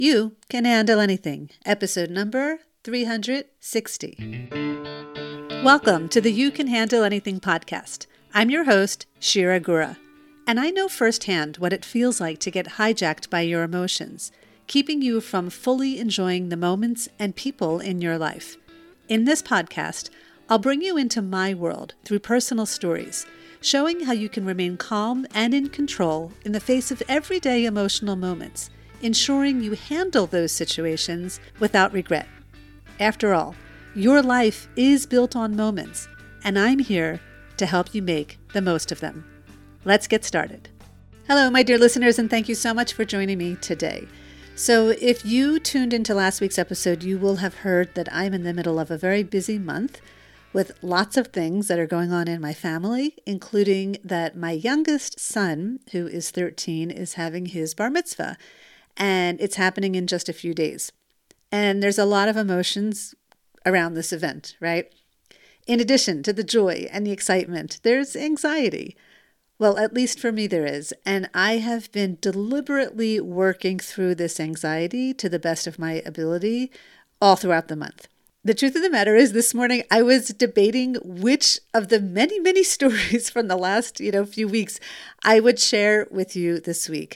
You Can Handle Anything, episode number 360. Welcome to the You Can Handle Anything podcast. I'm your host, Shira Gura, and I know firsthand what it feels like to get hijacked by your emotions, keeping you from fully enjoying the moments and people in your life. In this podcast, I'll bring you into my world through personal stories, showing how you can remain calm and in control in the face of everyday emotional moments, ensuring you handle those situations without regret. After all, your life is built on moments, and I'm here to help you make the most of them. Let's get started. Hello, my dear listeners, and thank you so much for joining me today. So if you tuned into last week's episode, you will have heard that I'm in the middle of a very busy month with lots of things that are going on in my family, including that my youngest son, who is 13, is having his bar mitzvah, and it's happening in just a few days. And there's a lot of emotions around this event, right? In addition to the joy and the excitement, there's anxiety. Well, at least for me there is, and I have been deliberately working through this anxiety to the best of my ability all throughout the month. The truth of the matter is, this morning I was debating which of the many, many stories from the last, few weeks I would share with you this week.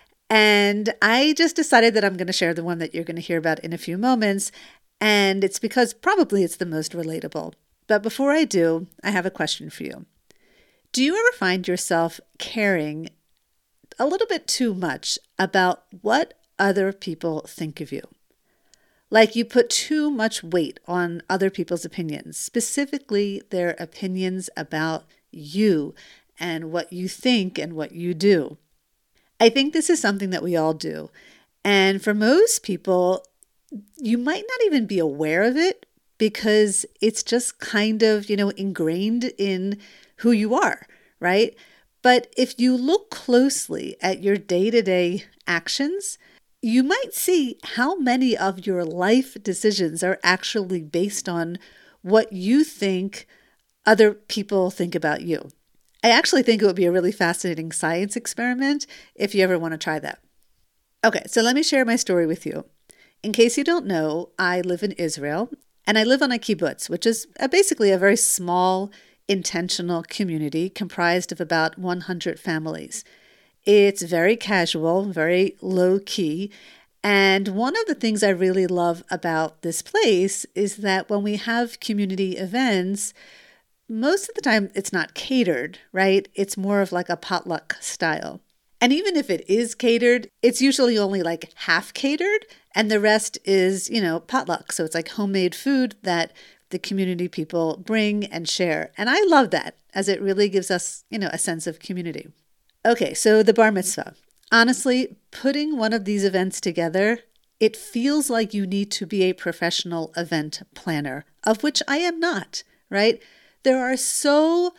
And I just decided that I'm going to share the one that you're going to hear about in a few moments. And it's because probably it's the most relatable. But before I do, I have a question for you. Do you ever find yourself caring a little bit too much about what other people think of you? Like you put too much weight on other people's opinions, specifically their opinions about you and what you think and what you do. I think this is something that we all do. And for most people, you might not even be aware of it because it's just kind of, ingrained in who you are, right? But if you look closely at your day-to-day actions, you might see how many of your life decisions are actually based on what you think other people think about you. I actually think it would be a really fascinating science experiment if you ever want to try that. Okay, so let me share my story with you. In case you don't know, I live in Israel, and I live on a kibbutz, which is basically a very small, intentional community comprised of about 100 families. It's very casual, very low-key, and one of the things I really love about this place is that when we have community events, most of the time it's not catered, right? It's more of like a potluck style. And even if it is catered, it's usually only like half catered, and the rest is, potluck. So it's like homemade food that the community people bring and share. And I love that, as it really gives us, a sense of community. Okay, so the bar mitzvah. Honestly, putting one of these events together, it feels like you need to be a professional event planner, of which I am not, right? There are so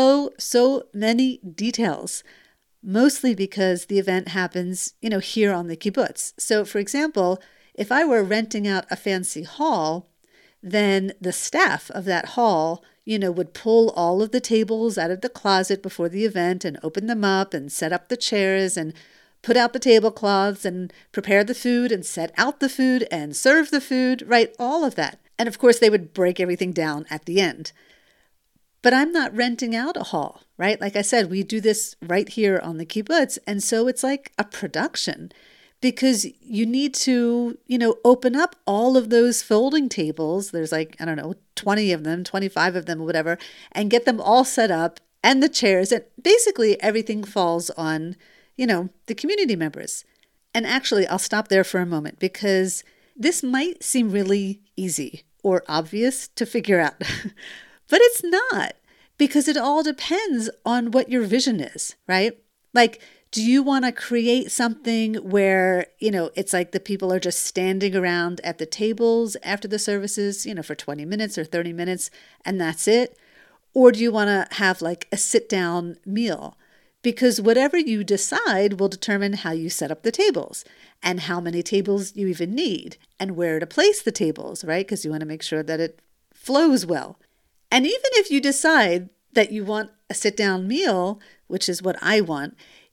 many details, mostly because the event happens, here on the kibbutz. So for example, if I were renting out a fancy hall, then the staff of that hall, would pull all of the tables out of the closet before the event and open them up and set up the chairs and put out the tablecloths and prepare the food and set out the food and serve the food, right? All of that. And of course, they would break everything down at the end. But I'm not renting out a hall, right? Like I said, we do this right here on the kibbutz. And so it's like a production because you need to, open up all of those folding tables. There's 20 of them, 25 of them, whatever, and get them all set up and the chairs. And basically everything falls on, the community members. And actually, I'll stop there for a moment because this might seem really easy or obvious to figure out. But it's not, because it all depends on what your vision is, right? Like, do you want to create something where, it's like the people are just standing around at the tables after the services, for 20 minutes or 30 minutes, and that's it? Or do you want to have like a sit-down meal? Because whatever you decide will determine how you set up the tables and how many tables you even need and where to place the tables, right? Because you want to make sure that it flows well. And even if you decide that you want a sit-down meal, which is what I want,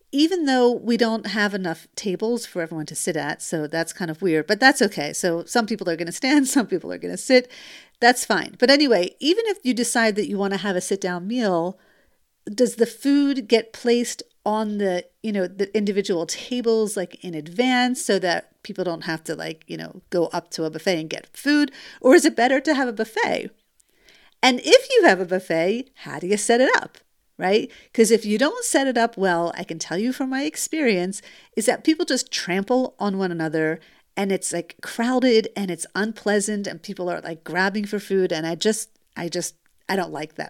even though we don't have enough tables for everyone to sit at, so that's kind of weird, but that's okay. So some people are going to stand, some people are going to sit. That's fine. But anyway, even if you decide that you want to have a sit-down meal, does the food get placed on the individual tables like in advance so that people don't have to go up to a buffet and get food? Or is it better to have a buffet? And if you have a buffet, how do you set it up? Right? Because if you don't set it up well, I can tell you from my experience, is that people just trample on one another and it's like crowded and it's unpleasant and people are like grabbing for food. And I don't like that.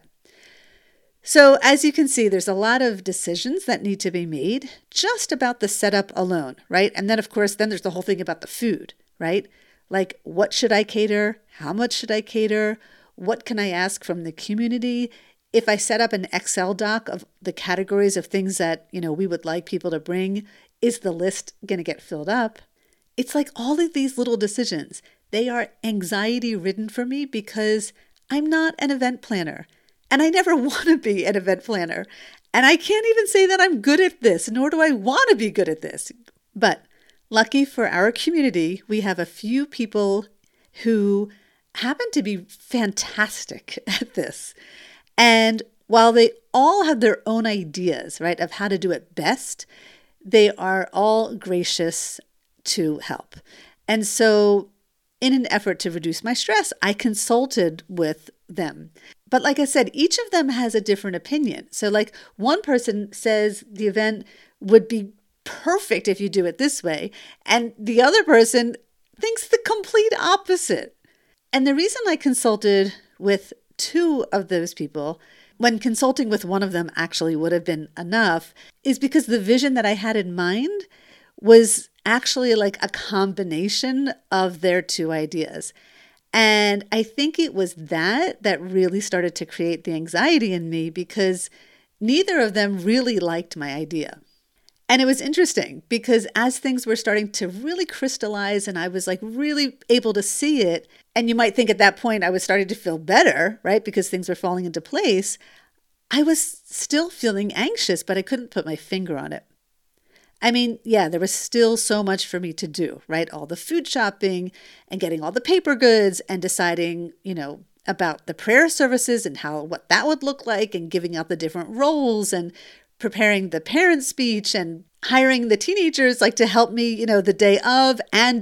So as you can see, there's a lot of decisions that need to be made just about the setup alone, right? And then of course, there's the whole thing about the food, right? Like what should I cater? How much should I cater? What can I ask from the community? If I set up an Excel doc of the categories of things that, we would like people to bring, is the list going to get filled up? It's like all of these little decisions. They are anxiety ridden for me because I'm not an event planner and I never want to be an event planner. And I can't even say that I'm good at this, nor do I want to be good at this. But lucky for our community, we have a few people who happen to be fantastic at this. And while they all have their own ideas, right, of how to do it best, they are all gracious to help. And so in an effort to reduce my stress, I consulted with them. But like I said, each of them has a different opinion. So like one person says the event would be perfect if you do it this way, and the other person thinks the complete opposite. And the reason I consulted with two of those people, when consulting with one of them actually would have been enough, is because the vision that I had in mind was actually like a combination of their two ideas. And I think it was that really started to create the anxiety in me because neither of them really liked my idea. And it was interesting because as things were starting to really crystallize and I was like really able to see it, and you might think at that point I was starting to feel better, right? Because things were falling into place. I was still feeling anxious, but I couldn't put my finger on it. I mean, yeah, there was still so much for me to do, right? All the food shopping and getting all the paper goods and deciding, about the prayer services and what that would look like and giving out the different roles and preparing the parent speech and hiring the teenagers to help me, the day of and,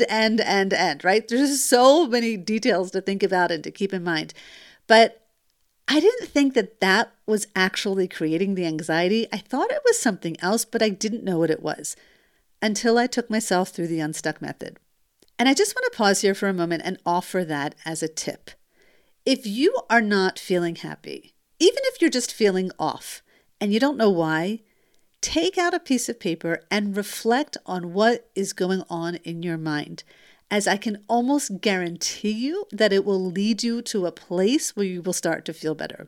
right? There's so many details to think about and to keep in mind. But I didn't think that was actually creating the anxiety. I thought it was something else, but I didn't know what it was until I took myself through the Unstuck method. And I just want to pause here for a moment and offer that as a tip. If you are not feeling happy, even if you're just feeling off and you don't know why, take out a piece of paper and reflect on what is going on in your mind, as I can almost guarantee you that it will lead you to a place where you will start to feel better.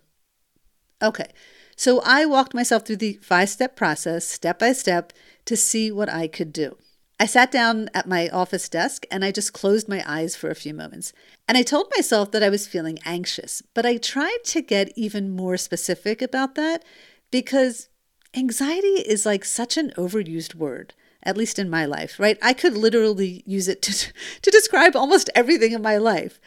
Okay, so I walked myself through the 5-step process, step by step, to see what I could do. I sat down at my office desk and I just closed my eyes for a few moments. And I told myself that I was feeling anxious, but I tried to get even more specific about that because anxiety is like such an overused word, at least in my life, right? I could literally use it to describe almost everything in my life.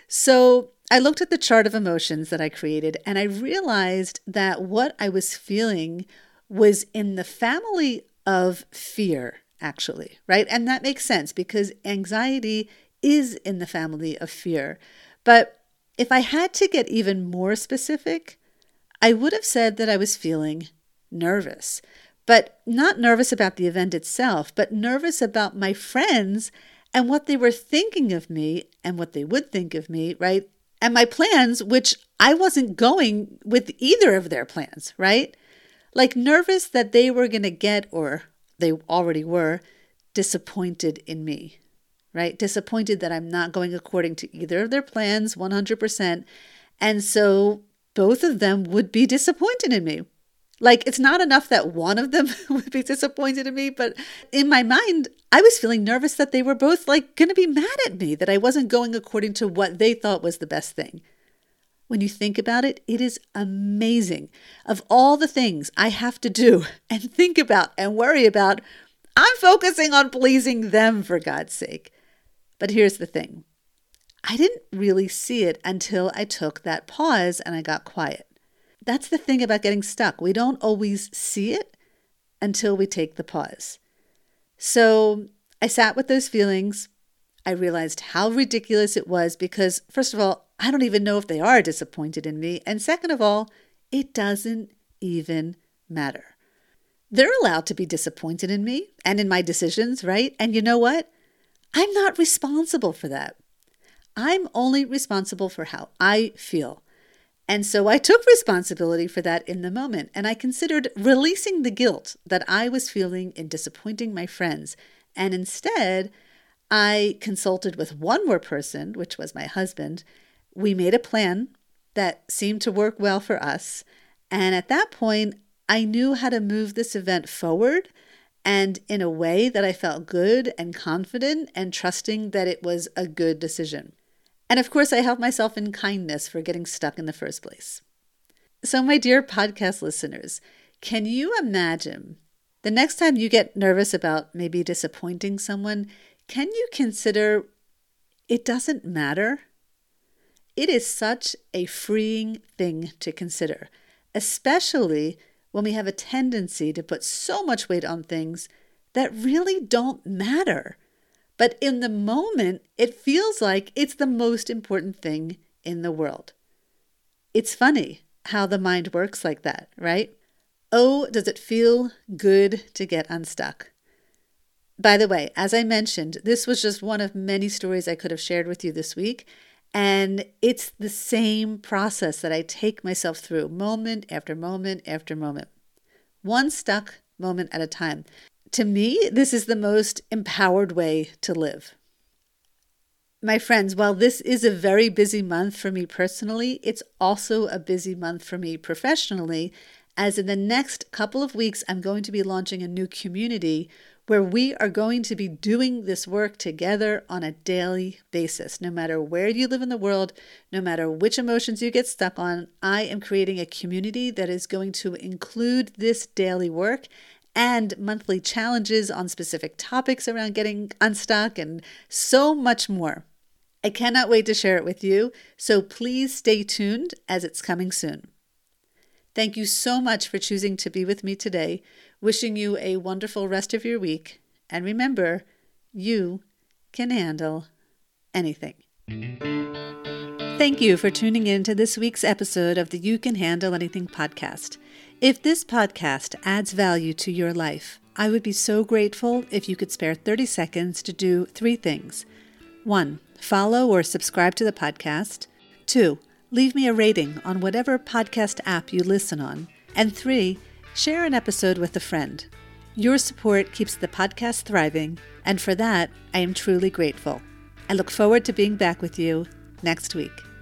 So I looked at the chart of emotions that I created and I realized that what I was feeling was in the family of fear, actually, right? And that makes sense because anxiety is in the family of fear. But if I had to get even more specific, I would have said that I was feeling nervous, but not nervous about the event itself, but nervous about my friends and what they were thinking of me and what they would think of me, right? And my plans, which I wasn't going with either of their plans, right? Like nervous that they were going to get, or they already were, disappointed in me, right? Disappointed that I'm not going according to either of their plans 100%. And so both of them would be disappointed in me. Like, it's not enough that one of them would be disappointed in me, but in my mind, I was feeling nervous that they were both going to be mad at me, that I wasn't going according to what they thought was the best thing. When you think about it, it is amazing. Of all the things I have to do and think about and worry about, I'm focusing on pleasing them, for God's sake. But here's the thing. I didn't really see it until I took that pause and I got quiet. That's the thing about getting stuck. We don't always see it until we take the pause. So I sat with those feelings. I realized how ridiculous it was because, first of all, I don't even know if they are disappointed in me. And second of all, it doesn't even matter. They're allowed to be disappointed in me and in my decisions, right? And you know what? I'm not responsible for that. I'm only responsible for how I feel. And so I took responsibility for that in the moment, and I considered releasing the guilt that I was feeling in disappointing my friends. And instead, I consulted with one more person, which was my husband. We made a plan that seemed to work well for us. And at that point, I knew how to move this event forward and in a way that I felt good and confident and trusting that it was a good decision. And of course, I held myself in kindness for getting stuck in the first place. So my dear podcast listeners, can you imagine the next time you get nervous about maybe disappointing someone, can you consider it doesn't matter? It is such a freeing thing to consider, especially when we have a tendency to put so much weight on things that really don't matter. But in the moment, it feels like it's the most important thing in the world. It's funny how the mind works like that, right? Oh, does it feel good to get unstuck? By the way, as I mentioned, this was just one of many stories I could have shared with you this week. And it's the same process that I take myself through moment after moment after moment. One stuck moment at a time. To me, this is the most empowered way to live. My friends, while this is a very busy month for me personally, it's also a busy month for me professionally, as in the next couple of weeks, I'm going to be launching a new community where we are going to be doing this work together on a daily basis. No matter where you live in the world, no matter which emotions you get stuck on, I am creating a community that is going to include this daily work and monthly challenges on specific topics around getting unstuck and so much more. I cannot wait to share it with you, so please stay tuned as it's coming soon. Thank you so much for choosing to be with me today. Wishing you a wonderful rest of your week. And remember, you can handle anything. Thank you for tuning in to this week's episode of the You Can Handle Anything podcast. If this podcast adds value to your life, I would be so grateful if you could spare 30 seconds to do 3 things. 1, follow or subscribe to the podcast. 2, leave me a rating on whatever podcast app you listen on. And 3, share an episode with a friend. Your support keeps the podcast thriving, and for that, I am truly grateful. I look forward to being back with you next week.